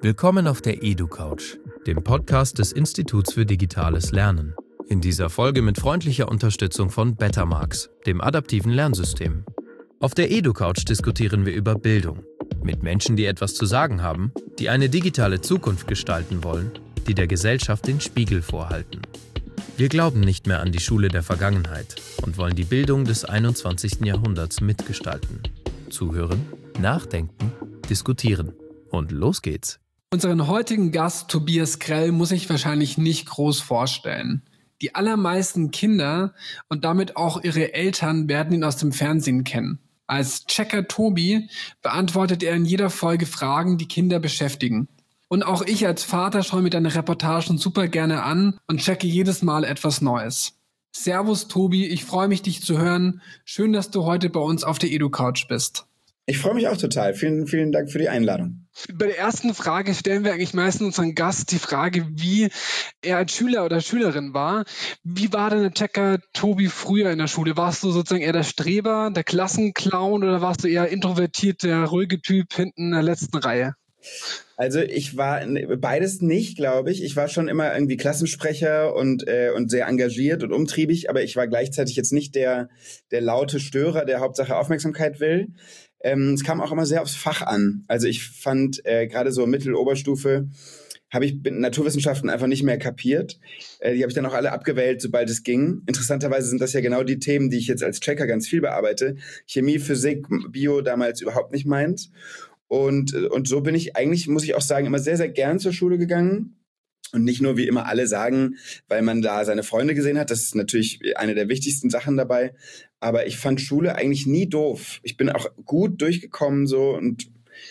Willkommen auf der EduCouch, dem Podcast des Instituts für digitales Lernen. In dieser Folge mit freundlicher Unterstützung von Bettermarks, dem adaptiven Lernsystem. Auf der EduCouch diskutieren wir über Bildung. Mit Menschen, die etwas zu sagen haben, die eine digitale Zukunft gestalten wollen, die der Gesellschaft den Spiegel vorhalten. Wir glauben nicht mehr an die Schule der Vergangenheit und wollen die Bildung des 21. Jahrhunderts mitgestalten. Zuhören, nachdenken, diskutieren. Und los geht's. Unseren heutigen Gast Tobias Grell muss ich wahrscheinlich nicht groß vorstellen. Die allermeisten Kinder und damit auch ihre Eltern werden ihn aus dem Fernsehen kennen. Als Checker Tobi beantwortet er in jeder Folge Fragen, die Kinder beschäftigen. Und auch ich als Vater schaue mir deine Reportagen super gerne an und checke jedes Mal etwas Neues. Servus Tobi, ich freue mich, dich zu hören. Schön, dass du heute bei uns auf der EduCouch bist. Ich freue mich auch total. Vielen, vielen Dank für die Einladung. Bei der ersten Frage stellen wir eigentlich meistens unseren Gast die Frage, wie er als Schüler oder Schülerin war. Wie war denn der Checker Tobi früher in der Schule? Warst du sozusagen eher der Streber, der Klassenclown oder warst du eher introvertiert, der ruhige Typ hinten in der letzten Reihe? Also ich war beides nicht, glaube ich. Ich war schon immer irgendwie Klassensprecher und sehr engagiert und umtriebig, aber ich war gleichzeitig jetzt nicht der laute Störer, der Hauptsache Aufmerksamkeit will. Es kam auch immer sehr aufs Fach an. Also ich fand gerade so Mittel-Oberstufe habe ich Naturwissenschaften einfach nicht mehr kapiert. Die habe ich dann auch alle abgewählt, sobald es ging. Interessanterweise sind das ja genau die Themen, die ich jetzt als Checker ganz viel bearbeite. Chemie, Physik, Bio damals überhaupt nicht meins. Und so bin ich eigentlich, muss ich auch sagen, immer sehr, sehr gern zur Schule gegangen. Und nicht nur, wie immer alle sagen, weil man da seine Freunde gesehen hat. Das ist natürlich eine der wichtigsten Sachen dabei. Aber ich fand Schule eigentlich nie doof. Ich bin auch gut durchgekommen so und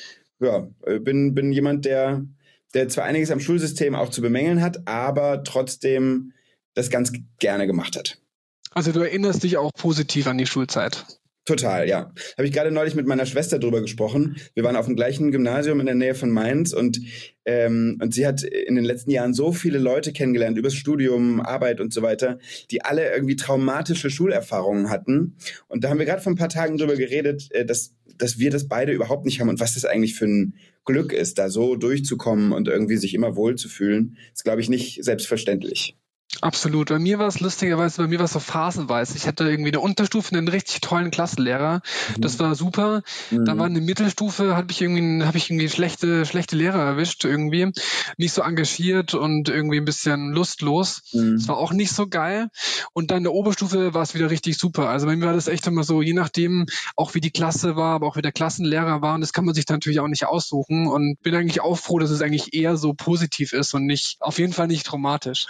ja, bin jemand, der zwar einiges am Schulsystem auch zu bemängeln hat, aber trotzdem das ganz gerne gemacht hat. Also du erinnerst dich auch positiv an die Schulzeit? Total, ja. Habe ich gerade neulich mit meiner Schwester drüber gesprochen. Wir waren auf dem gleichen Gymnasium in der Nähe von Mainz und sie hat in den letzten Jahren so viele Leute kennengelernt, übers Studium, Arbeit und so weiter, die alle irgendwie traumatische Schulerfahrungen hatten. Und da haben wir gerade vor ein paar Tagen drüber geredet, dass wir das beide überhaupt nicht haben und was das eigentlich für ein Glück ist, da so durchzukommen und irgendwie sich immer wohlzufühlen. Ist, glaube ich, nicht selbstverständlich. Absolut. Bei mir war es lustigerweise, so phasenweise. Ich hatte irgendwie eine Unterstufe einen richtig tollen Klassenlehrer. Das war super. Dann war eine Mittelstufe, habe ich irgendwie schlechte Lehrer erwischt irgendwie. Nicht so engagiert und irgendwie ein bisschen lustlos. Das war auch nicht so geil. Und dann in der Oberstufe war es wieder richtig super. Also bei mir war das echt immer so, je nachdem, auch wie die Klasse war, aber auch wie der Klassenlehrer war. Und das kann man sich dann natürlich auch nicht aussuchen. Und bin eigentlich auch froh, dass es eigentlich eher so positiv ist und nicht, auf jeden Fall nicht traumatisch.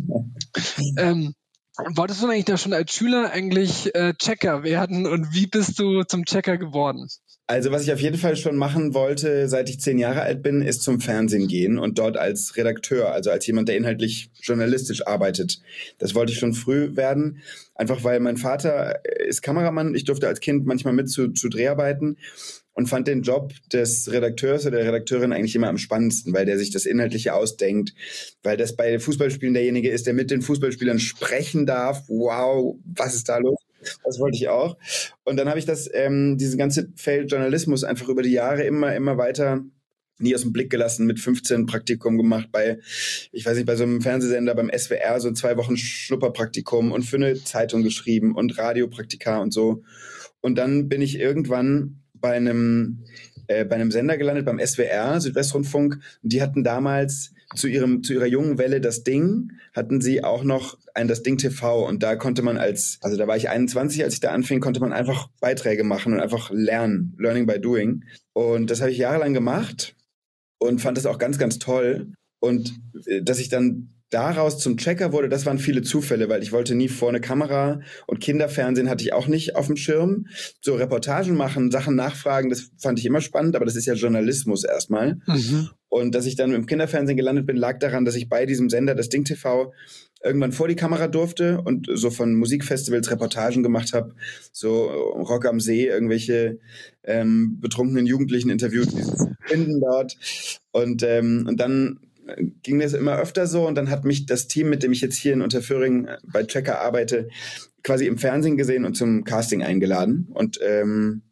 Wolltest du eigentlich da schon als Schüler eigentlich Checker werden und wie bist du zum Checker geworden? Also was ich auf jeden Fall schon machen wollte, seit ich 10 Jahre alt bin, ist zum Fernsehen gehen und dort als Redakteur, also als jemand, der inhaltlich journalistisch arbeitet. Das wollte ich schon früh werden, einfach weil mein Vater ist Kameramann. Ich durfte als Kind manchmal mit zu Dreharbeiten und fand den Job des Redakteurs oder der Redakteurin eigentlich immer am spannendsten, weil der sich das Inhaltliche ausdenkt, weil das bei Fußballspielen derjenige ist, der mit den Fußballspielern sprechen darf. Wow, was ist da los? Das wollte ich auch. Und dann habe ich dieses ganze Feld Journalismus einfach über die Jahre immer weiter nie aus dem Blick gelassen, mit 15 Praktikum gemacht bei so einem Fernsehsender beim SWR, so 2 Wochen Schnupperpraktikum und für eine Zeitung geschrieben und Radiopraktika und so. Und dann bin ich irgendwann bei einem Sender gelandet, beim SWR, Südwestrundfunk, und die hatten damals zu ihrer jungen Welle das Ding, hatten sie auch noch das Ding TV und da konnte man da war ich 21, als ich da anfing, konnte man einfach Beiträge machen und einfach lernen, Learning by Doing. Und das habe ich jahrelang gemacht und fand das auch ganz, ganz toll. Und dass ich dann daraus zum Checker wurde, das waren viele Zufälle, weil ich wollte nie vor eine Kamera und Kinderfernsehen hatte ich auch nicht auf dem Schirm. So Reportagen machen, Sachen nachfragen, das fand ich immer spannend, aber das ist ja Journalismus erstmal. Und dass ich dann im Kinderfernsehen gelandet bin, lag daran, dass ich bei diesem Sender, das Ding TV, irgendwann vor die Kamera durfte und so von Musikfestivals Reportagen gemacht habe, so Rock am See, irgendwelche betrunkenen Jugendlichen interviewt, die sich finden dort. Und dann ging das immer öfter so und dann hat mich das Team, mit dem ich jetzt hier in Unterföhring bei Checker arbeite, quasi im Fernsehen gesehen und zum Casting eingeladen und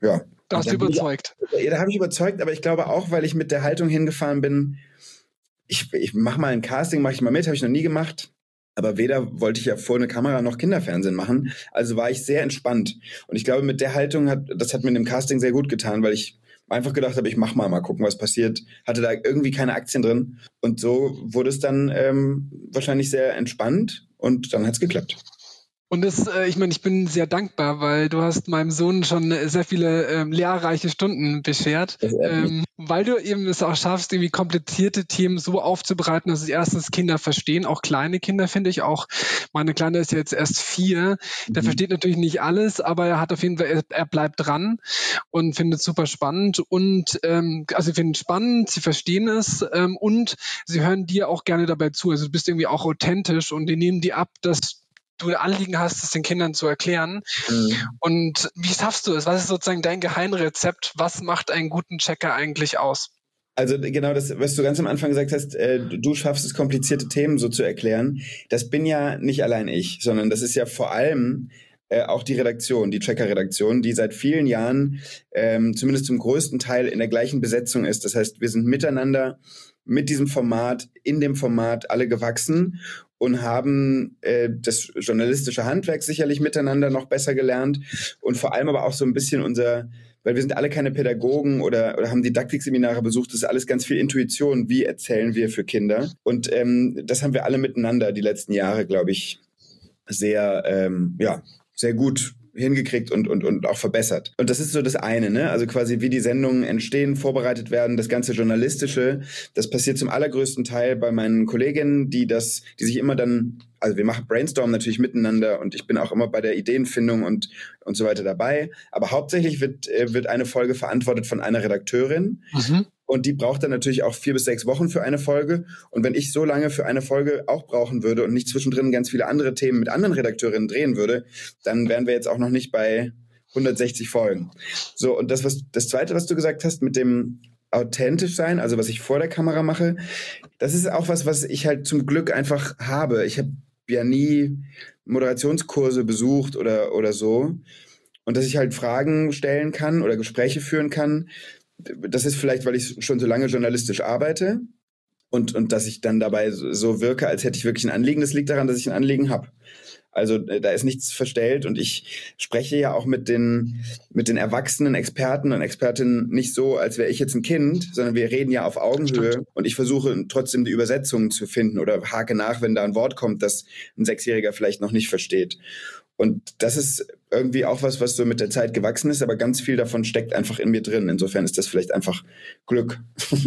Da hast du überzeugt. Da habe ich überzeugt, aber ich glaube auch, weil ich mit der Haltung hingefahren bin, ich mache mal ein Casting, mache ich mal mit, habe ich noch nie gemacht. Aber weder wollte ich ja vor eine Kamera noch Kinderfernsehen machen. Also war ich sehr entspannt. Und ich glaube, mit der Haltung das hat mir in dem Casting sehr gut getan, weil ich einfach gedacht habe, ich mach mal gucken, was passiert. Hatte da irgendwie keine Aktien drin. Und so wurde es dann wahrscheinlich sehr entspannt und dann hat's geklappt. Und ich meine, ich bin sehr dankbar, weil du hast meinem Sohn schon sehr viele lehrreiche Stunden beschert, weil du eben es auch schaffst, irgendwie komplizierte Themen so aufzubereiten, dass es erstens Kinder verstehen, auch kleine Kinder, finde ich auch. Meine Kleine ist jetzt erst 4, der versteht natürlich nicht alles, aber er hat auf jeden Fall, er bleibt dran und findet es super spannend und also sie finden es spannend, sie verstehen es und sie hören dir auch gerne dabei zu. Also du bist irgendwie auch authentisch und die nehmen dir ab, dass du Anliegen hast, es den Kindern zu erklären. Und wie schaffst du es? Was ist sozusagen dein Geheimrezept? Was macht einen guten Checker eigentlich aus? Also genau das, was du ganz am Anfang gesagt hast, du schaffst es, komplizierte Themen so zu erklären. Das bin ja nicht allein ich, sondern das ist ja vor allem auch die Redaktion, die Checker-Redaktion, die seit vielen Jahren zumindest zum größten Teil in der gleichen Besetzung ist. Das heißt, wir sind miteinander mit diesem Format, in dem Format alle gewachsen und haben das journalistische Handwerk sicherlich miteinander noch besser gelernt und vor allem aber auch so ein bisschen weil wir sind alle keine Pädagogen oder haben Didaktikseminare besucht, das ist alles ganz viel Intuition, wie erzählen wir für Kinder und das haben wir alle miteinander die letzten Jahre, glaube ich, sehr gut hingekriegt und auch verbessert. Und das ist so das eine, ne? Also quasi wie die Sendungen entstehen, vorbereitet werden, das ganze Journalistische, das passiert zum allergrößten Teil bei meinen Kolleginnen, die sich immer dann, also wir machen Brainstorm natürlich miteinander und ich bin auch immer bei der Ideenfindung und so weiter dabei, aber hauptsächlich wird eine Folge verantwortet von einer Redakteurin. Und die braucht dann natürlich auch 4 bis 6 Wochen für eine Folge. Und wenn ich so lange für eine Folge auch brauchen würde und nicht zwischendrin ganz viele andere Themen mit anderen Redakteurinnen drehen würde, dann wären wir jetzt auch noch nicht bei 160 Folgen. So, und das Zweite, was du gesagt hast mit dem authentisch sein, also was ich vor der Kamera mache, das ist auch was ich halt zum Glück einfach habe. Ich habe ja nie Moderationskurse besucht oder so. Und dass ich halt Fragen stellen kann oder Gespräche führen kann, das ist vielleicht, weil ich schon so lange journalistisch arbeite und dass ich dann dabei so wirke, als hätte ich wirklich ein Anliegen. Das liegt daran, dass ich ein Anliegen habe. Also da ist nichts verstellt und ich spreche ja auch mit den erwachsenen Experten und Expertinnen nicht so, als wäre ich jetzt ein Kind, sondern wir reden ja auf Augenhöhe und ich versuche trotzdem die Übersetzungen zu finden oder hake nach, wenn da ein Wort kommt, das ein 6-Jähriger vielleicht noch nicht versteht. Und das ist irgendwie auch was so mit der Zeit gewachsen ist, aber ganz viel davon steckt einfach in mir drin. Insofern ist das vielleicht einfach Glück.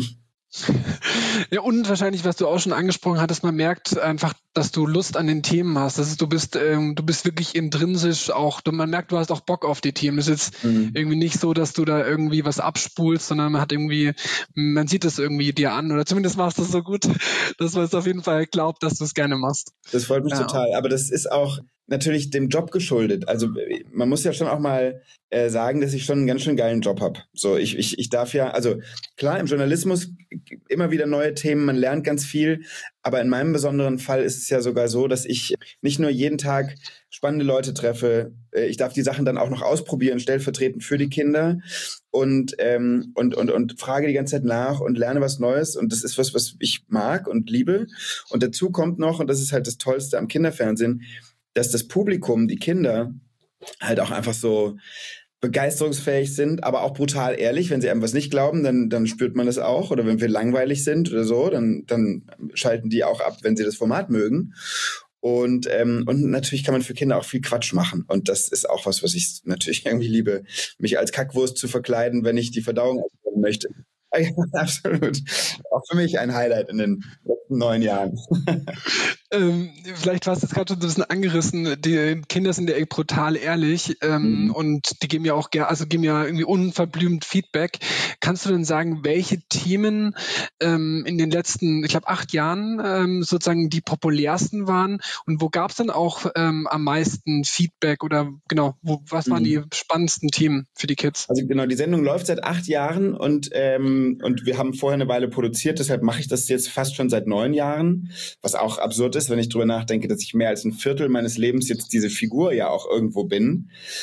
Ja, und wahrscheinlich, was du auch schon angesprochen hattest, man merkt einfach, dass du Lust an den Themen hast. Das ist, du bist wirklich intrinsisch auch, man merkt, du hast auch Bock auf die Themen. Es ist jetzt irgendwie nicht so, dass du da irgendwie was abspulst, sondern man sieht es irgendwie dir an oder zumindest machst du es so gut, dass man es auf jeden Fall glaubt, dass du es gerne machst. Das freut mich total. Aber das ist auch natürlich dem Job geschuldet. Also man muss ja schon auch mal sagen, dass ich schon einen ganz schön geilen Job habe. So, ich darf ja, also klar, im Journalismus immer wieder neue Themen, man lernt ganz viel, aber in meinem besonderen Fall ist es ja sogar so, dass ich nicht nur jeden Tag spannende Leute treffe, ich darf die Sachen dann auch noch ausprobieren, stellvertretend für die Kinder und frage die ganze Zeit nach und lerne was Neues und das ist was ich mag und liebe. Und dazu kommt noch, und das ist halt das Tollste am Kinderfernsehen, dass das Publikum, die Kinder, halt auch einfach so begeisterungsfähig sind, aber auch brutal ehrlich. Wenn sie einem was nicht glauben, dann spürt man das auch. Oder wenn wir langweilig sind oder so, dann schalten die auch ab, wenn sie das Format mögen. Und natürlich kann man für Kinder auch viel Quatsch machen. Und das ist auch was ich natürlich irgendwie liebe, mich als Kackwurst zu verkleiden, wenn ich die Verdauung ausprobieren möchte. Ja, absolut. Auch für mich ein Highlight in den letzten 9 Jahren. Vielleicht war es jetzt gerade schon so ein bisschen angerissen, die Kinder sind ja brutal ehrlich und die geben ja auch geben ja irgendwie unverblümt Feedback. Kannst du denn sagen, welche Themen in den letzten, ich glaube 8 Jahren sozusagen die populärsten waren und wo gab es dann auch am meisten Feedback oder genau, was waren die spannendsten Themen für die Kids? Also genau, die Sendung läuft seit 8 Jahren und wir haben vorher eine Weile produziert, deshalb mache ich das jetzt fast schon seit 9 Jahren, was auch absurd ist, wenn ich drüber nachdenke, dass ich mehr als ein Viertel meines Lebens jetzt diese Figur ja auch irgendwo bin.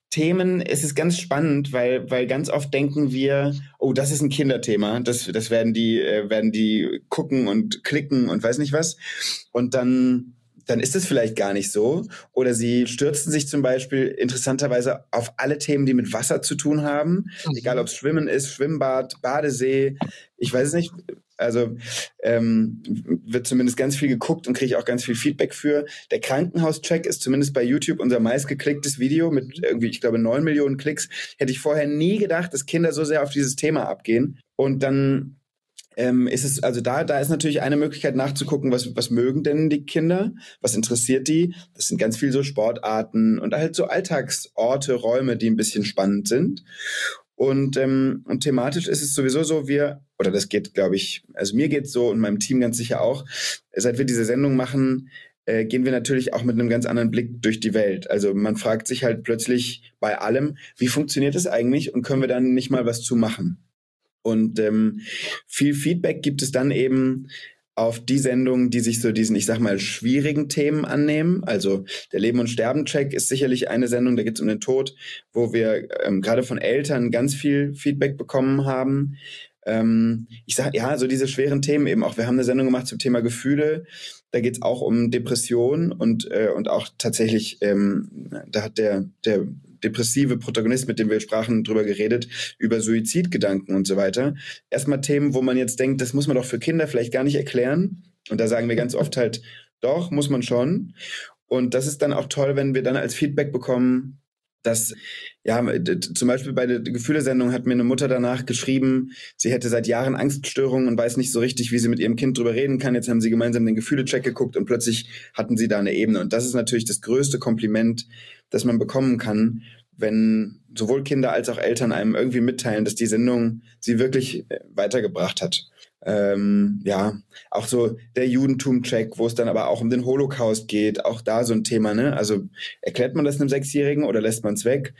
Themen, es ist ganz spannend, weil ganz oft denken wir, oh, das ist ein Kinderthema, das werden die gucken und klicken und weiß nicht was. Und dann ist es vielleicht gar nicht so. Oder sie stürzen sich zum Beispiel interessanterweise auf alle Themen, die mit Wasser zu tun haben. Egal, ob es Schwimmen ist, Schwimmbad, Badesee, ich weiß es nicht. Also wird zumindest ganz viel geguckt und kriege ich auch ganz viel Feedback für. Der Krankenhauscheck ist zumindest bei YouTube unser meistgeklicktes Video mit irgendwie, ich glaube, 9 Millionen Klicks. Hätte ich vorher nie gedacht, dass Kinder so sehr auf dieses Thema abgehen. Und dann ist es, also da ist natürlich eine Möglichkeit nachzugucken, was mögen denn die Kinder? Was interessiert die? Das sind ganz viel so Sportarten und halt so Alltagsorte, Räume, die ein bisschen spannend sind. Und thematisch ist es sowieso so, oder das geht, glaube ich, also mir geht's so und meinem Team ganz sicher auch, seit wir diese Sendung machen, gehen wir natürlich auch mit einem ganz anderen Blick durch die Welt. Also man fragt sich halt plötzlich bei allem, wie funktioniert das eigentlich und können wir dann nicht mal was zu machen? Und viel Feedback gibt es dann eben auf die Sendungen, die sich so diesen, ich sag mal, schwierigen Themen annehmen. Also der Leben- und Sterben-Check ist sicherlich eine Sendung, da geht es um den Tod, wo wir gerade von Eltern ganz viel Feedback bekommen haben. Ich sag, ja, so diese schweren Themen eben auch. Wir haben eine Sendung gemacht zum Thema Gefühle. Da geht es auch um Depression und auch tatsächlich, da hat der depressive Protagonist, mit dem wir sprachen, drüber geredet, über Suizidgedanken und so weiter. Erstmal Themen, wo man jetzt denkt, das muss man doch für Kinder vielleicht gar nicht erklären. Und da sagen wir ganz oft halt, doch, muss man schon. Und das ist dann auch toll, wenn wir dann als Feedback bekommen, dass, ja, zum Beispiel bei der Gefühlesendung hat mir eine Mutter danach geschrieben, sie hätte seit Jahren Angststörungen und weiß nicht so richtig, wie sie mit ihrem Kind drüber reden kann. Jetzt haben sie gemeinsam den Gefühlecheck geguckt und plötzlich hatten sie da eine Ebene. Und das ist natürlich das größte Kompliment, das man bekommen kann, wenn sowohl Kinder als auch Eltern einem irgendwie mitteilen, dass die Sendung sie wirklich weitergebracht hat. Ja, auch so der Judentum-Check, wo es dann aber auch um den Holocaust geht, auch da so ein Thema, ne? Also erklärt man das einem 6-Jährigen oder lässt man es weg?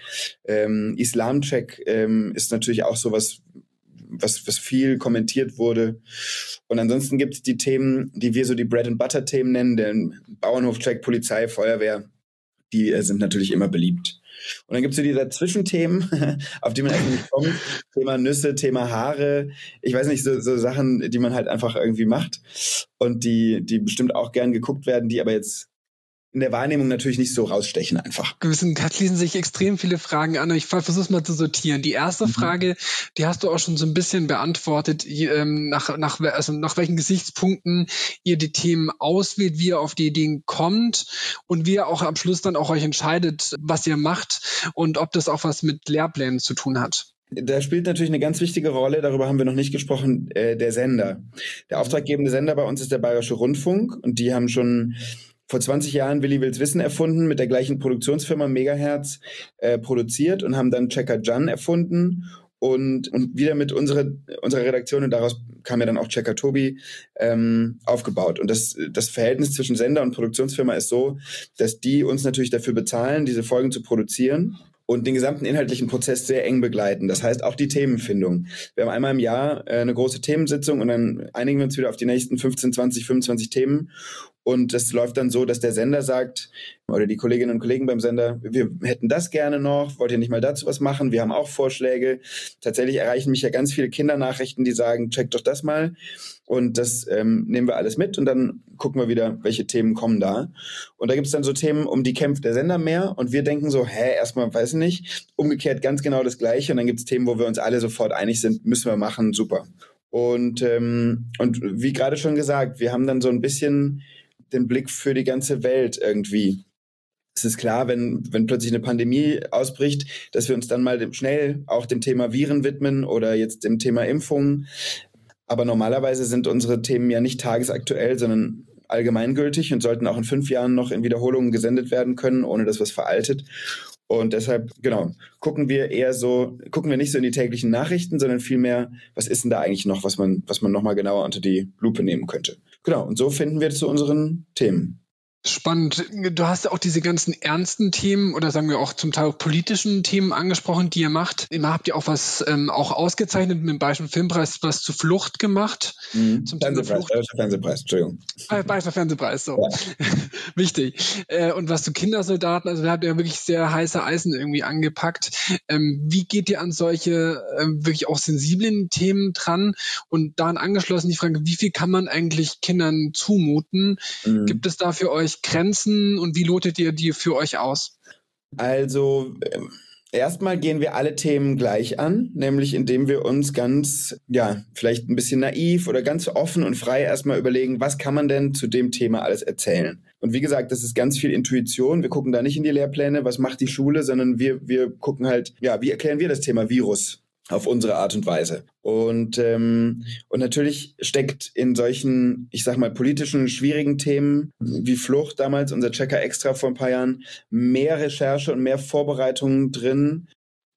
Islam-Check ist natürlich auch sowas, was viel kommentiert wurde. Und ansonsten gibt es die Themen, die wir so die Bread-and-Butter-Themen nennen, den Bauernhof-Check, Polizei, Feuerwehr, die sind natürlich immer beliebt. Und dann gibt es so diese Zwischenthemen, auf die man einfach nicht kommt. Thema Nüsse, Thema Haare. Ich weiß nicht, so Sachen, die man halt einfach irgendwie macht und die bestimmt auch gern geguckt werden, die aber jetzt in der Wahrnehmung natürlich nicht so rausstechen einfach. Da schließen sich extrem viele Fragen an. Ich versuche es mal zu sortieren. Die erste Frage, die hast du auch schon so ein bisschen beantwortet, nach welchen Gesichtspunkten ihr die Themen auswählt, wie ihr auf die Ideen kommt und wie ihr auch am Schluss dann auch euch entscheidet, was ihr macht und ob das auch was mit Lehrplänen zu tun hat. Da spielt natürlich eine ganz wichtige Rolle, darüber haben wir noch nicht gesprochen, der Sender. Der auftraggebende Sender bei uns ist der Bayerische Rundfunk und die haben schon vor 20 Jahren Willi Will's Wissen erfunden, mit der gleichen Produktionsfirma Megahertz produziert und haben dann Checker Jan erfunden und wieder mit unserer Redaktion, und daraus kam ja dann auch Checker Tobi, aufgebaut. Und das Verhältnis zwischen Sender und Produktionsfirma ist so, dass die uns natürlich dafür bezahlen, diese Folgen zu produzieren und den gesamten inhaltlichen Prozess sehr eng begleiten. Das heißt auch die Themenfindung. Wir haben einmal im Jahr eine große Themensitzung und dann einigen wir uns wieder auf die nächsten 15, 20, 25 Themen. Und das läuft dann so, dass der Sender sagt, oder die Kolleginnen und Kollegen beim Sender, wir hätten das gerne noch, wollt ihr nicht mal dazu was machen? Wir haben auch Vorschläge. Tatsächlich erreichen mich ja ganz viele Kindernachrichten, die sagen, checkt doch das mal. Und das nehmen wir alles mit und dann gucken wir wieder, welche Themen kommen da. Und da gibt es dann so Themen, um die kämpft der Sender mehr. Und wir denken so, erstmal weiß ich nicht. Umgekehrt ganz genau das Gleiche. Und dann gibt es Themen, wo wir uns alle sofort einig sind, müssen wir machen, super. Und wie gerade schon gesagt, wir haben dann so ein bisschen den Blick für die ganze Welt irgendwie. Es ist klar, wenn plötzlich eine Pandemie ausbricht, dass wir uns dann mal schnell auch dem Thema Viren widmen oder jetzt dem Thema Impfungen. Aber normalerweise sind unsere Themen ja nicht tagesaktuell, sondern allgemeingültig und sollten auch in 5 Jahren noch in Wiederholungen gesendet werden können, ohne dass was veraltet. Und deshalb, genau, gucken wir nicht so in die täglichen Nachrichten, sondern vielmehr, was ist denn da eigentlich noch, was man nochmal genauer unter die Lupe nehmen könnte. Genau, und so finden wir zu unseren Themen. Spannend. Du hast ja auch diese ganzen ernsten Themen oder sagen wir auch zum Teil auch politischen Themen angesprochen, die ihr macht. Immer habt ihr auch was auch ausgezeichnet mit dem Bayerischen Filmpreis, was zu Flucht gemacht. Fernsehpreis, Entschuldigung. Bayerischer Fernsehpreis, so. Ja. Wichtig. Und was zu Kindersoldaten, also da habt ihr wirklich sehr heiße Eisen irgendwie angepackt. Wie geht ihr an solche wirklich auch sensiblen Themen dran? Und daran angeschlossen die Frage, wie viel kann man eigentlich Kindern zumuten? Gibt es da für euch Grenzen und wie lotet ihr die für euch aus? Also erstmal gehen wir alle Themen gleich an, nämlich indem wir uns ganz, vielleicht ein bisschen naiv oder ganz offen und frei erstmal überlegen, was kann man denn zu dem Thema alles erzählen? Und wie gesagt, das ist ganz viel Intuition. Wir gucken da nicht in die Lehrpläne, was macht die Schule, sondern wir gucken halt, wie erklären wir das Thema Virus auf unsere Art und Weise. Und natürlich steckt in solchen, ich sag mal, politischen, schwierigen Themen wie Flucht damals, unser Checker Extra vor ein paar Jahren, mehr Recherche und mehr Vorbereitungen drin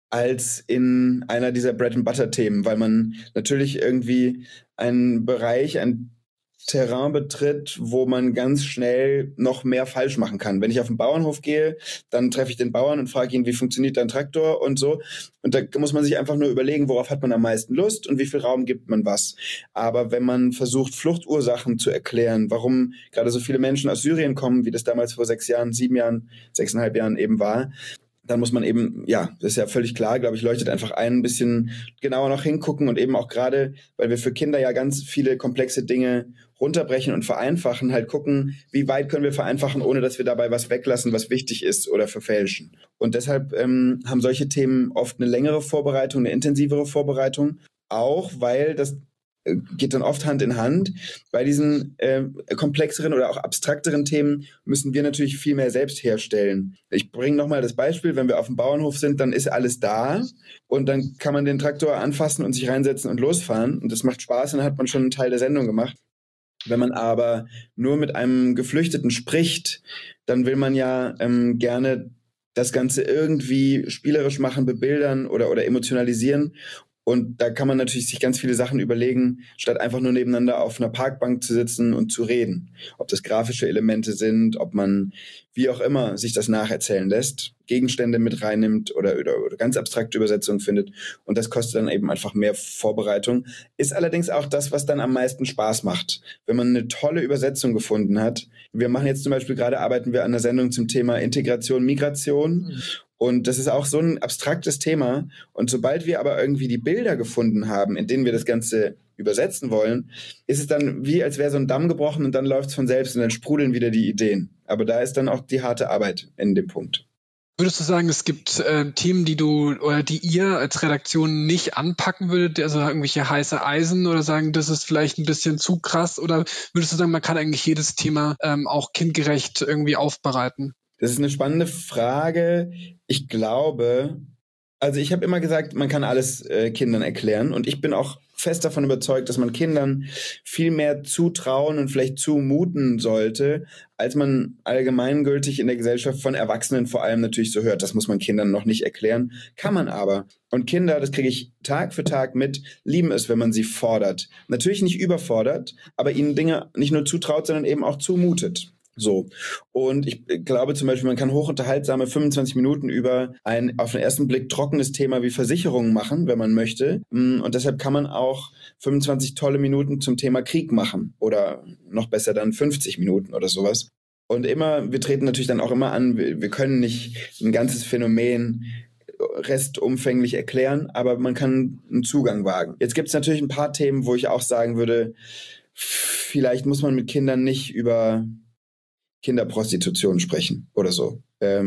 als in einer dieser Bread-and-Butter-Themen, weil man natürlich irgendwie einen Bereich, ein Terrain betritt, wo man ganz schnell noch mehr falsch machen kann. Wenn ich auf den Bauernhof gehe, dann treffe ich den Bauern und frage ihn, wie funktioniert dein Traktor und so. Und da muss man sich einfach nur überlegen, worauf hat man am meisten Lust und wie viel Raum gibt man was. Aber wenn man versucht, Fluchtursachen zu erklären, warum gerade so viele Menschen aus Syrien kommen, wie das damals vor 6 Jahren, 7 Jahren, 6,5 Jahren eben war, dann muss man eben, das ist ja völlig klar, glaube ich, leuchtet einfach ein bisschen genauer noch hingucken und eben auch gerade, weil wir für Kinder ja ganz viele komplexe Dinge runterbrechen und vereinfachen, halt gucken, wie weit können wir vereinfachen, ohne dass wir dabei was weglassen, was wichtig ist oder verfälschen. Und deshalb haben solche Themen oft eine längere Vorbereitung, eine intensivere Vorbereitung, auch weil das geht dann oft Hand in Hand. Bei diesen komplexeren oder auch abstrakteren Themen müssen wir natürlich viel mehr selbst herstellen. Ich bringe nochmal das Beispiel, wenn wir auf dem Bauernhof sind, dann ist alles da und dann kann man den Traktor anfassen und sich reinsetzen und losfahren und das macht Spaß und dann hat man schon einen Teil der Sendung gemacht. Wenn man aber nur mit einem Geflüchteten spricht, dann will man ja gerne das Ganze irgendwie spielerisch machen, bebildern oder emotionalisieren. Und da kann man natürlich sich ganz viele Sachen überlegen, statt einfach nur nebeneinander auf einer Parkbank zu sitzen und zu reden. Ob das grafische Elemente sind, ob man, wie auch immer, sich das nacherzählen lässt, Gegenstände mit reinnimmt oder ganz abstrakte Übersetzungen findet. Und das kostet dann eben einfach mehr Vorbereitung. Ist allerdings auch das, was dann am meisten Spaß macht. Wenn man eine tolle Übersetzung gefunden hat. Wir machen jetzt zum Beispiel arbeiten wir an einer Sendung zum Thema Integration, Migration. Und das ist auch so ein abstraktes Thema. Und sobald wir aber irgendwie die Bilder gefunden haben, in denen wir das Ganze übersetzen wollen, ist es dann wie, als wäre so ein Damm gebrochen und dann läuft es von selbst und dann sprudeln wieder die Ideen. Aber da ist dann auch die harte Arbeit in dem Punkt. Würdest du sagen, es gibt Themen, die ihr als Redaktion nicht anpacken würdet, also irgendwelche heiße Eisen oder sagen, das ist vielleicht ein bisschen zu krass? Oder würdest du sagen, man kann eigentlich jedes Thema auch kindgerecht irgendwie aufbereiten? Das ist eine spannende Frage. Ich glaube, also ich habe immer gesagt, man kann alles Kindern erklären und ich bin auch fest davon überzeugt, dass man Kindern viel mehr zutrauen und vielleicht zumuten sollte, als man allgemeingültig in der Gesellschaft von Erwachsenen vor allem natürlich so hört. Das muss man Kindern noch nicht erklären, kann man aber. Und Kinder, das kriege ich Tag für Tag mit, lieben es, wenn man sie fordert. Natürlich nicht überfordert, aber ihnen Dinge nicht nur zutraut, sondern eben auch zumutet. So. Und ich glaube zum Beispiel, man kann hochunterhaltsame 25 Minuten über ein auf den ersten Blick trockenes Thema wie Versicherungen machen, wenn man möchte. Und deshalb kann man auch 25 tolle Minuten zum Thema Krieg machen oder noch besser dann 50 Minuten oder sowas. Und wir treten natürlich dann auch immer an, wir können nicht ein ganzes Phänomen restumfänglich erklären, aber man kann einen Zugang wagen. Jetzt gibt es natürlich ein paar Themen, wo ich auch sagen würde, vielleicht muss man mit Kindern nicht über Kinderprostitution sprechen oder so.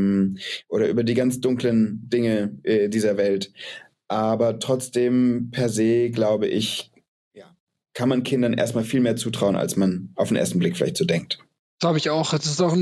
Oder über die ganz dunklen Dinge dieser Welt. Aber trotzdem per se, glaube ich, kann man Kindern erstmal viel mehr zutrauen, als man auf den ersten Blick vielleicht so denkt. Glaube ich auch. Das ist auch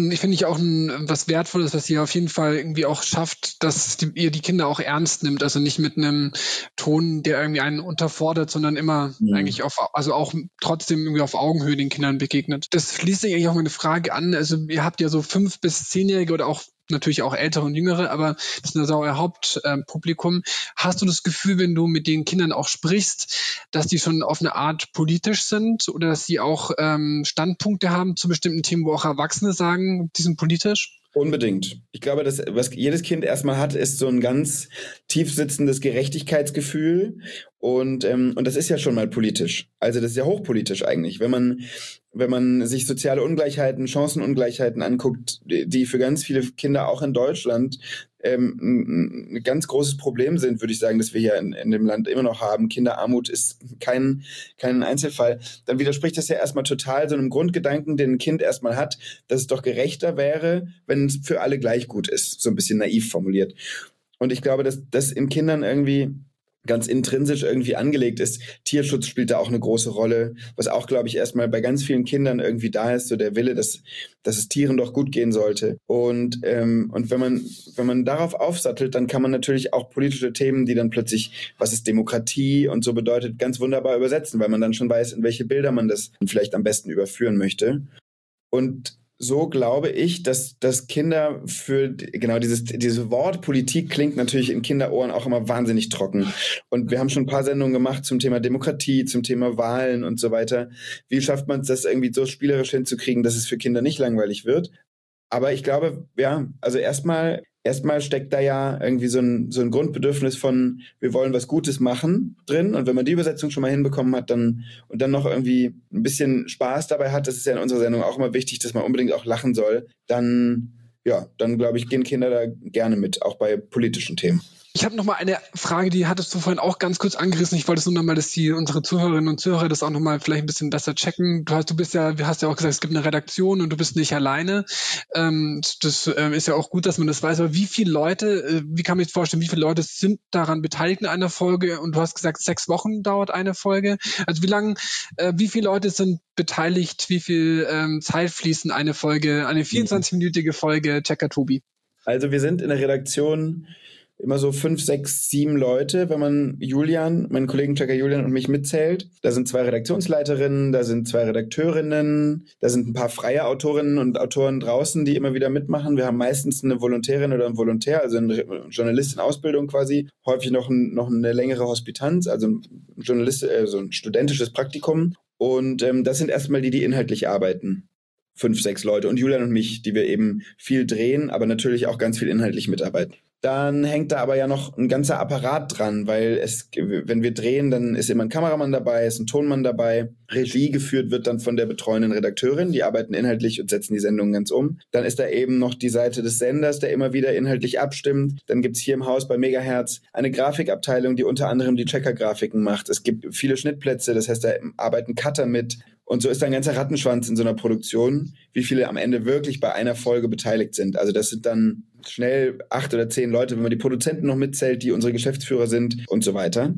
was Wertvolles, was ihr auf jeden Fall irgendwie auch schafft, dass ihr die Kinder auch ernst nimmt. Also nicht mit einem Ton, der irgendwie einen unterfordert, sondern immer eigentlich auch trotzdem irgendwie auf Augenhöhe den Kindern begegnet. Das schließt sich eigentlich auch mal eine Frage an. Also ihr habt ja so 5- bis 10-Jährige oder auch natürlich auch ältere und jüngere, aber das ist also euer Hauptpublikum. Hast du das Gefühl, wenn du mit den Kindern auch sprichst, dass die schon auf eine Art politisch sind oder dass sie auch Standpunkte haben zu bestimmten Themen, wo auch Erwachsene sagen, die sind politisch? Unbedingt. Ich glaube, was jedes Kind erstmal hat, ist so ein ganz tief sitzendes Gerechtigkeitsgefühl Und das ist ja schon mal politisch. Also das ist ja hochpolitisch eigentlich. Wenn man sich soziale Ungleichheiten, Chancenungleichheiten anguckt, die für ganz viele Kinder auch in Deutschland ein ganz großes Problem sind, würde ich sagen, dass wir hier in dem Land immer noch haben. Kinderarmut ist kein Einzelfall. Dann widerspricht das ja erstmal total so einem Grundgedanken, den ein Kind erstmal hat, dass es doch gerechter wäre, wenn es für alle gleich gut ist. So ein bisschen naiv formuliert. Und ich glaube, dass das in Kindern irgendwie ganz intrinsisch irgendwie angelegt ist. Tierschutz spielt da auch eine große Rolle, was auch, glaube ich, erstmal bei ganz vielen Kindern irgendwie da ist, so der Wille, dass es Tieren doch gut gehen sollte. Und wenn man darauf aufsattelt, dann kann man natürlich auch politische Themen, die dann plötzlich, was ist Demokratie und so bedeutet, ganz wunderbar übersetzen, weil man dann schon weiß, in welche Bilder man das vielleicht am besten überführen möchte. Und so glaube ich, dass Kinder für genau diese Wort Politik klingt natürlich in Kinderohren auch immer wahnsinnig trocken. Und wir haben schon ein paar Sendungen gemacht zum Thema Demokratie, zum Thema Wahlen und so weiter. Wie schafft man es, das irgendwie so spielerisch hinzukriegen, dass es für Kinder nicht langweilig wird? Aber ich glaube, ja, also erstmal steckt da ja irgendwie so ein Grundbedürfnis von, wir wollen was Gutes machen drin. Und wenn man die Übersetzung schon mal hinbekommen hat, und dann noch irgendwie ein bisschen Spaß dabei hat, das ist ja in unserer Sendung auch immer wichtig, dass man unbedingt auch lachen soll, dann glaube ich, gehen Kinder da gerne mit, auch bei politischen Themen. Ich habe noch mal eine Frage, die hattest du vorhin auch ganz kurz angerissen. Ich wollte es nur noch mal, dass unsere Zuhörerinnen und Zuhörer das auch noch mal vielleicht ein bisschen besser checken. Du hast ja auch gesagt, es gibt eine Redaktion und du bist nicht alleine. Das ist ja auch gut, dass man das weiß. Aber wie viele Leute, wie kann man sich vorstellen, wie viele Leute sind daran beteiligt in einer Folge? Und du hast gesagt, 6 Wochen dauert eine Folge. Also wie viele Leute sind beteiligt? Wie viel Zeit fließt in eine Folge, eine 24-minütige Folge Checker Tobi? Also wir sind in der Redaktion immer so 5, 6, 7 Leute, wenn man meinen Kollegen Checker Julian und mich mitzählt. Da sind 2 Redaktionsleiterinnen, da sind 2 Redakteurinnen, da sind ein paar freie Autorinnen und Autoren draußen, die immer wieder mitmachen. Wir haben meistens eine Volontärin oder einen Volontär, also eine Journalistin in Ausbildung quasi, häufig noch eine längere Hospitanz, also ein studentisches Praktikum. Und das sind erstmal die inhaltlich arbeiten. 5, 6 Leute und Julian und mich, die wir eben viel drehen, aber natürlich auch ganz viel inhaltlich mitarbeiten. Dann hängt da aber ja noch ein ganzer Apparat dran, weil wenn wir drehen, dann ist immer ein Kameramann dabei, ist ein Tonmann dabei. Regie geführt wird dann von der betreuenden Redakteurin, die arbeiten inhaltlich und setzen die Sendung ganz um. Dann ist da eben noch die Seite des Senders, der immer wieder inhaltlich abstimmt. Dann gibt's hier im Haus bei Megahertz eine Grafikabteilung, die unter anderem die Checker-Grafiken macht. Es gibt viele Schnittplätze, das heißt, da arbeiten Cutter mit. Und so ist da ein ganzer Rattenschwanz in so einer Produktion, wie viele am Ende wirklich bei einer Folge beteiligt sind. Also das sind dann schnell 8 oder 10 Leute, wenn man die Produzenten noch mitzählt, die unsere Geschäftsführer sind und so weiter.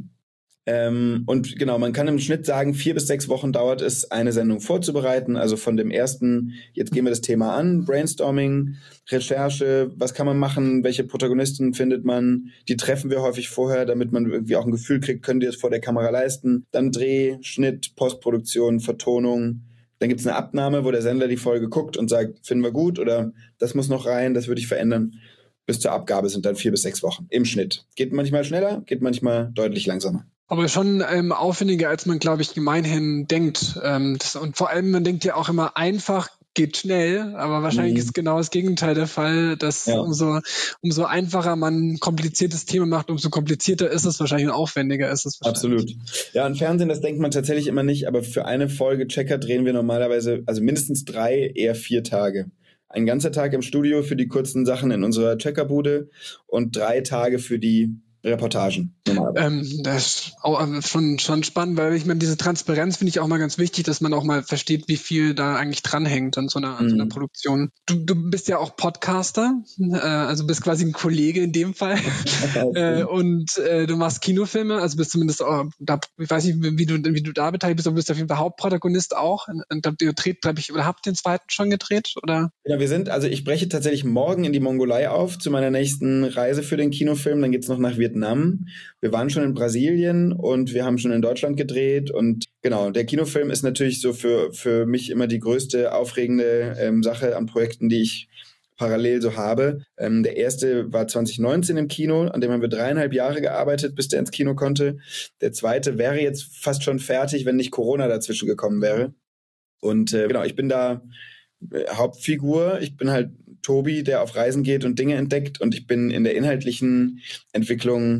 Und genau, man kann im Schnitt sagen, 4 bis 6 Wochen dauert es, eine Sendung vorzubereiten. Also von dem ersten, jetzt gehen wir das Thema an, Brainstorming, Recherche, was kann man machen, welche Protagonisten findet man, die treffen wir häufig vorher, damit man irgendwie auch ein Gefühl kriegt, können die das vor der Kamera leisten. Dann Dreh, Schnitt, Postproduktion, Vertonung. Dann gibt es eine Abnahme, wo der Sender die Folge guckt und sagt, finden wir gut oder das muss noch rein, das würde ich verändern. Bis zur Abgabe sind dann 4 bis 6 Wochen im Schnitt. Geht manchmal schneller, geht manchmal deutlich langsamer. Aber schon aufwendiger, als man, glaube ich, gemeinhin denkt. Und vor allem, man denkt ja auch immer, einfach geht schnell, aber wahrscheinlich ist genau das Gegenteil der Fall, dass umso einfacher man ein kompliziertes Thema macht, umso komplizierter ist es wahrscheinlich und aufwendiger ist es wahrscheinlich. Absolut. Ja, und Fernsehen, das denkt man tatsächlich immer nicht, aber für eine Folge Checker drehen wir normalerweise, also mindestens 3, eher 4 Tage. Ein ganzer Tag im Studio für die kurzen Sachen in unserer Checkerbude und 3 Tage für die Reportagen. Das ist auch schon spannend, weil ich meine, diese Transparenz finde ich auch mal ganz wichtig, dass man auch mal versteht, wie viel da eigentlich dranhängt an so einer Produktion. Du bist ja auch Podcaster, also bist quasi ein Kollege in dem Fall und du machst Kinofilme, also bist zumindest auch, ich weiß nicht, wie du da beteiligt bist, aber du bist auf jeden Fall Hauptprotagonist auch. Und ihr dreht, glaube ich, oder habt den zweiten schon gedreht? Oder? Ja, ich breche tatsächlich morgen in die Mongolei auf zu meiner nächsten Reise für den Kinofilm, dann geht's noch nach Vietnam. Wir waren schon in Brasilien und wir haben schon in Deutschland gedreht und genau, der Kinofilm ist natürlich so für mich immer die größte aufregende Sache an Projekten, die ich parallel so habe. Der erste war 2019 im Kino, an dem haben wir 3,5 Jahre gearbeitet, bis der ins Kino konnte. Der zweite wäre jetzt fast schon fertig, wenn nicht Corona dazwischen gekommen wäre. Und genau, ich bin da Hauptfigur. Ich bin halt Tobi, der auf Reisen geht und Dinge entdeckt und ich bin in der inhaltlichen Entwicklung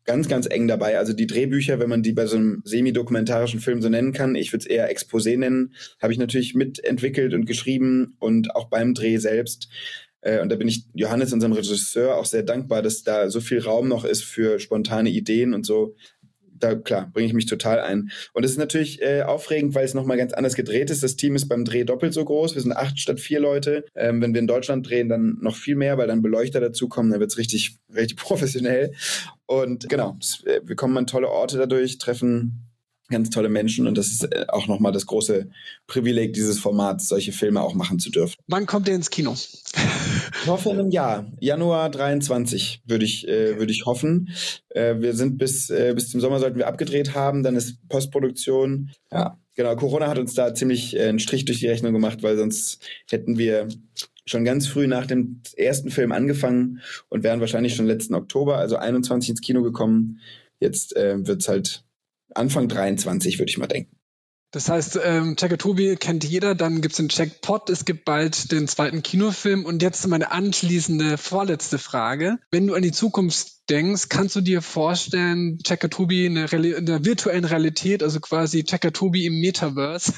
ganz, ganz eng dabei. Also die Drehbücher, wenn man die bei so einem semi-dokumentarischen Film so nennen kann, ich würde es eher Exposé nennen, habe ich natürlich mitentwickelt und geschrieben und auch beim Dreh selbst. Und da bin ich Johannes, unserem Regisseur, auch sehr dankbar, dass da so viel Raum noch ist für spontane Ideen und so. Da, klar, bringe ich mich total ein. Und es ist natürlich aufregend, weil es nochmal ganz anders gedreht ist. Das Team ist beim Dreh doppelt so groß. Wir sind 8 statt 4 Leute. Wenn wir in Deutschland drehen, dann noch viel mehr, weil dann Beleuchter dazukommen. Dann wird es richtig, richtig professionell. Und genau, wir kommen an tolle Orte dadurch, treffen ganz tolle Menschen. Und das ist auch nochmal das große Privileg dieses Formats, solche Filme auch machen zu dürfen. Wann kommt ihr ins Kino? Ich hoffe in einem Jahr. Januar 23 würde ich hoffen. Wir sind bis zum Sommer sollten wir abgedreht haben, dann ist Postproduktion. Ja, genau. Corona hat uns da ziemlich einen Strich durch die Rechnung gemacht, weil sonst hätten wir schon ganz früh nach dem ersten Film angefangen und wären wahrscheinlich schon letzten Oktober, also 21 ins Kino gekommen. Jetzt wird's halt Anfang 23, würde ich mal denken. Das heißt, Checkertobi kennt jeder, dann gibt's den Checkpot, es gibt bald den zweiten Kinofilm und jetzt meine anschließende, vorletzte Frage. Wenn du an die Zukunft denkst, kannst du dir vorstellen, Checkertobi in der virtuellen Realität, also quasi Checkertobi im Metaverse,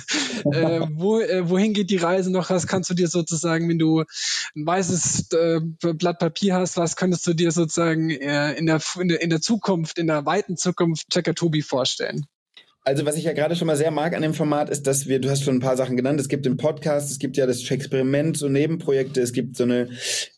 wohin geht die Reise noch? Was kannst du dir sozusagen, wenn du ein weißes Blatt Papier hast, was könntest du dir sozusagen in der Zukunft, in der weiten Zukunft Checkertobi vorstellen? Also was ich ja gerade schon mal sehr mag an dem Format ist, dass du hast schon ein paar Sachen genannt, es gibt den Podcast, es gibt ja das Experiment, so Nebenprojekte, es gibt so eine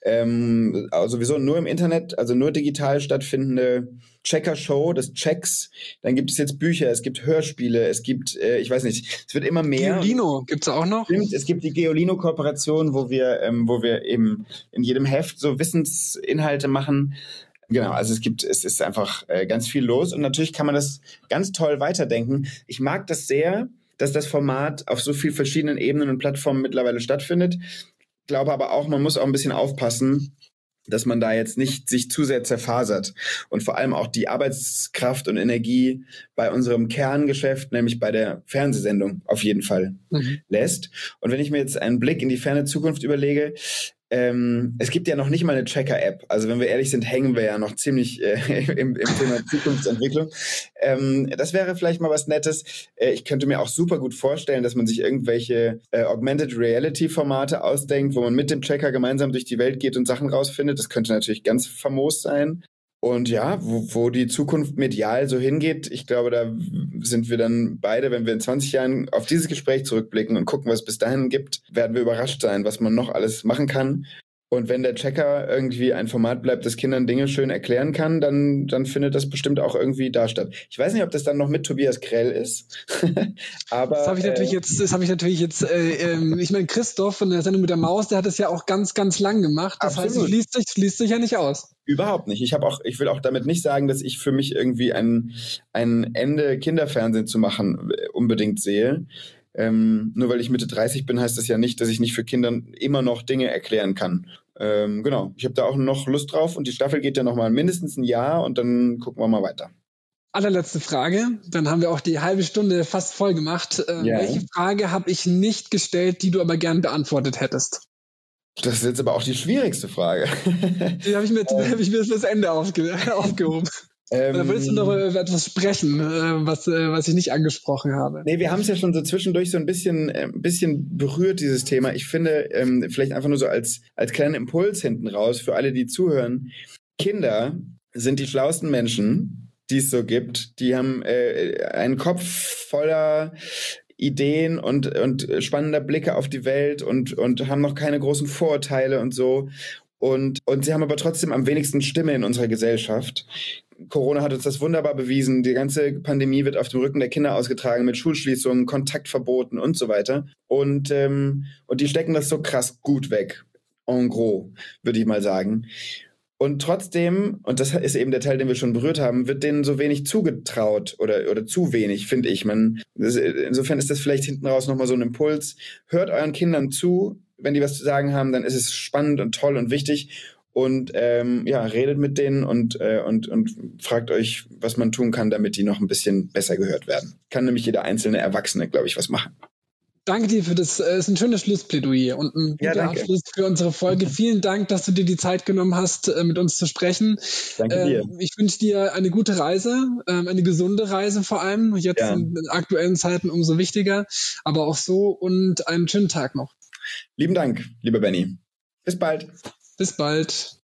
sowieso nur im Internet, also nur digital stattfindende Checker-Show, das Checks, dann gibt es jetzt Bücher, es gibt Hörspiele, es gibt, ich weiß nicht, es wird immer mehr. Geolino gibt's auch noch? Stimmt, es gibt die Geolino-Kooperation, wo wir eben in jedem Heft so Wissensinhalte machen. Genau, also es ist einfach ganz viel los und natürlich kann man das ganz toll weiterdenken. Ich mag das sehr, dass das Format auf so vielen verschiedenen Ebenen und Plattformen mittlerweile stattfindet. Ich glaube aber auch, man muss auch ein bisschen aufpassen, dass man da jetzt nicht sich zu sehr zerfasert und vor allem auch die Arbeitskraft und Energie bei unserem Kerngeschäft, nämlich bei der Fernsehsendung, auf jeden Fall lässt. Und wenn ich mir jetzt einen Blick in die ferne Zukunft überlege, es gibt ja noch nicht mal eine Checker-App. Also wenn wir ehrlich sind, hängen wir ja noch ziemlich im Thema Zukunftsentwicklung. Das wäre vielleicht mal was Nettes. Ich könnte mir auch super gut vorstellen, dass man sich irgendwelche Augmented Reality-Formate ausdenkt, wo man mit dem Checker gemeinsam durch die Welt geht und Sachen rausfindet. Das könnte natürlich ganz famos sein. Und ja, wo die Zukunft medial so hingeht, ich glaube, da sind wir dann beide, wenn wir in 20 Jahren auf dieses Gespräch zurückblicken und gucken, was es bis dahin gibt, werden wir überrascht sein, was man noch alles machen kann. Und wenn der Checker irgendwie ein Format bleibt, das Kindern Dinge schön erklären kann, dann findet das bestimmt auch irgendwie da statt. Ich weiß nicht, ob das dann noch mit Tobias Krell ist. Aber das habe ich natürlich jetzt, ich meine, Christoph von der Sendung mit der Maus, der hat es ja auch ganz, ganz lang gemacht. Das absolut. heißt, es schließt sich ja nicht aus. Überhaupt nicht. Ich will auch damit nicht sagen, dass ich für mich irgendwie ein Ende Kinderfernsehen zu machen unbedingt sehe. Nur weil ich Mitte 30 bin, heißt das ja nicht, dass ich nicht für Kinder immer noch Dinge erklären kann. Genau, ich habe da auch noch Lust drauf und die Staffel geht ja noch mal mindestens ein Jahr und dann gucken wir mal weiter. Allerletzte Frage, dann haben wir auch die halbe Stunde fast voll gemacht. Ja. Welche Frage habe ich nicht gestellt, die du aber gern beantwortet hättest? Das ist jetzt aber auch die schwierigste Frage. Die habe ich mir fürs Ende aufgehoben. Da willst du noch über etwas sprechen, was ich nicht angesprochen habe? Nee, wir haben es ja schon so zwischendurch so ein bisschen berührt, dieses Thema. Ich finde, vielleicht einfach nur so als kleinen Impuls hinten raus für alle, die zuhören. Kinder sind die schlauesten Menschen, die es so gibt. Die haben einen Kopf voller Ideen und spannender Blicke auf die Welt und haben noch keine großen Vorurteile und so. Und sie haben aber trotzdem am wenigsten Stimme in unserer Gesellschaft. Corona hat uns das wunderbar bewiesen. Die ganze Pandemie wird auf dem Rücken der Kinder ausgetragen mit Schulschließungen, Kontaktverboten und so weiter. Und die stecken das so krass gut weg. En gros, würde ich mal sagen. Und trotzdem, und das ist eben der Teil, den wir schon berührt haben, wird denen so wenig zugetraut oder zu wenig, finde ich. Insofern ist das vielleicht hinten raus nochmal so ein Impuls. Hört euren Kindern zu. Wenn die was zu sagen haben, dann ist es spannend und toll und wichtig. Und redet mit denen und fragt euch, was man tun kann, damit die noch ein bisschen besser gehört werden. Kann nämlich jeder einzelne Erwachsene, glaube ich, was machen. Danke dir für das, ist ein schönes Schlussplädoyer und ein guter Abschluss für unsere Folge. Vielen Dank, dass du dir die Zeit genommen hast, mit uns zu sprechen. Danke dir. Ich wünsche dir eine gute Reise, eine gesunde Reise vor allem, jetzt in aktuellen Zeiten umso wichtiger, aber auch so, und einen schönen Tag noch. Lieben Dank, lieber Benny. Bis bald. Bis bald.